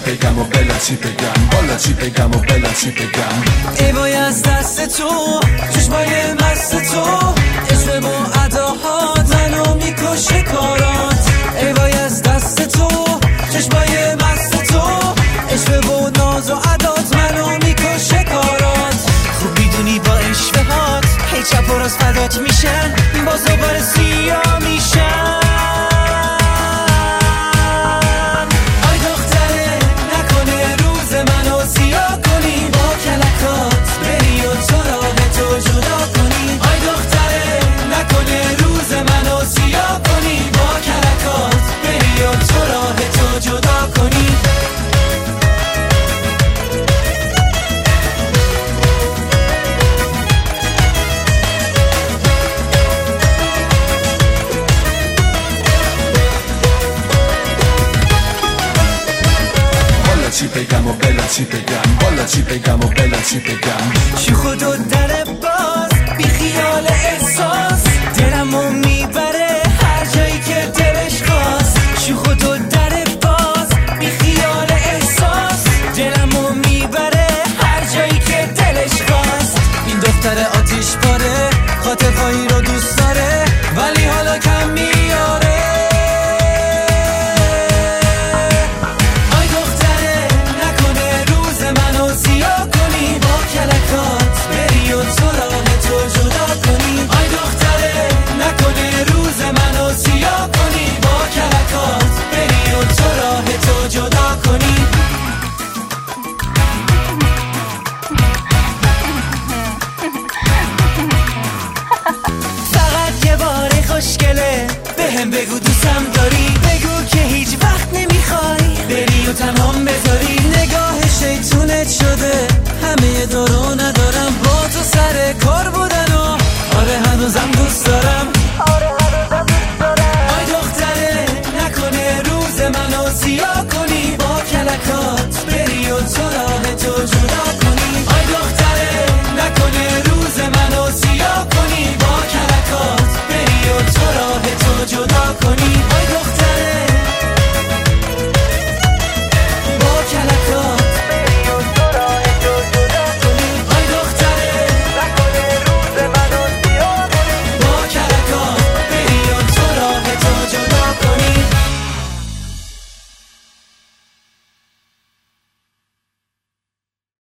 بگم و بلا چی بگم، بالا چی بگم و بلا چی بگم. ای وای از دست تو، چشمای مست تو، عشق و اداهات منو میکشه کارات. ای وای از دست تو، چشمای مست تو، عشق و ناز و ادات منو میکشه کارات. خوب میدونی با عشقهات هی چپ و راست فدات میشن، باز دوباره سیاه میشن. آی دختره نکنه روز منو سیاه کنی، با کلکات بری و تو راه تو جدا کنی. آی دختره نکنه روز منو سیاه کنی، با کلکات بری و تو راه تو جدا کنی. چی بگم و بلا چی بگم، بالا چی بگم و بلا چی بگم. شوخ و دو در باز بی خیال احساس، دلمو میبره هر جایی که دلش خواست. شوخ و دو در باز بی خیال احساس، دلمو میبره هر جایی که دلش خواست. این دختر آتیش پاره خاطرهایی رو دوست داره، ولی حالا کم میاره. خوشگله بهم بگو دوستم داری، بگو که هیچ وقت نمیخوای بری و تنهام بذاری. نگاه شیطونت شده